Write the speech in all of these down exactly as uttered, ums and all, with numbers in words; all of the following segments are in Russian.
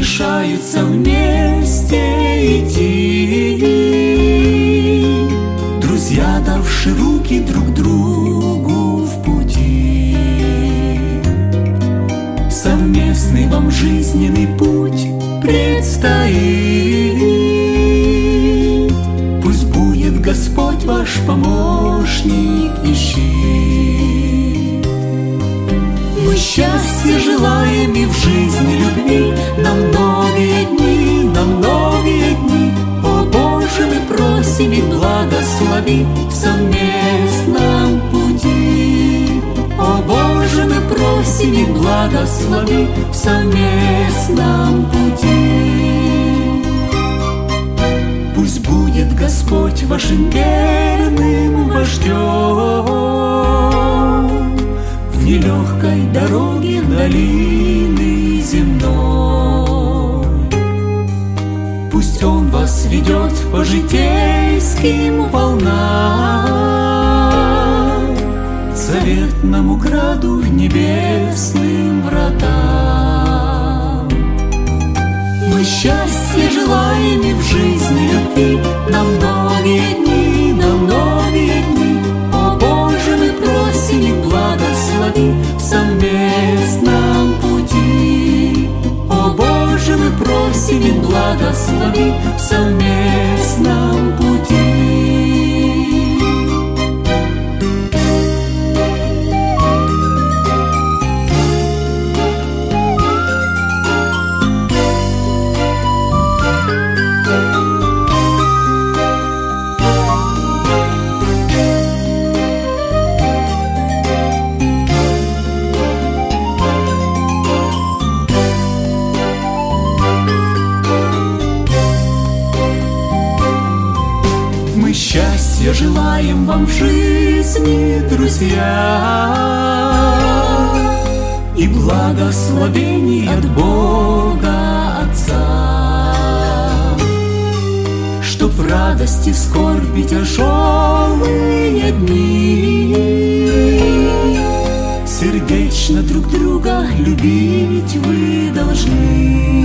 решаются вместе идти. Друзья, давши руки друг другу в пути. Совместный вам жизненный путь предстоит. Пусть будет Господь ваш помощник и щит. Мы счастья желаем и в жизни любви на многие дни, на многие дни. О Боже, мы просим и благослови в совместном пути. О Боже, мы просим и благослови в совместном пути. Пусть будет Господь вашим верным вождем в нелегкой дороге долины земной. Пусть Он вас ведет по житейским волнам, заветному граду небесным вратам. Мы счастья желаем и в жизни любви на многие дни, на многие дни. О Боже, мы просим и благослови в совместном пути. О Боже, мы просим и благослови в совместном пути. Мы счастья желаем вам в жизни, друзья, и благословений от Бога Отца, чтоб в радости, в скорби тяжелые дни сердечно друг друга любить вы должны.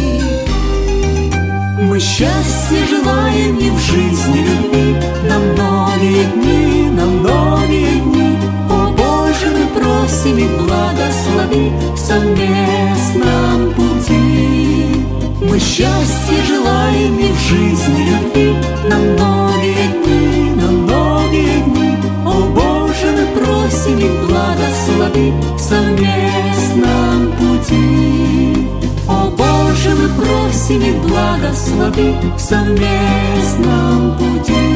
Мы счастья желаем и в жизни любви на многие дни, на многие дни. О Боже, мы просим и благослови в совместном пути. Мы счастья желаем и в жизни любви на многие дни, на многие дни. О Боже, мы просим и благослови в совместном пути. О Боже, мы просим и благослови в совместном пути.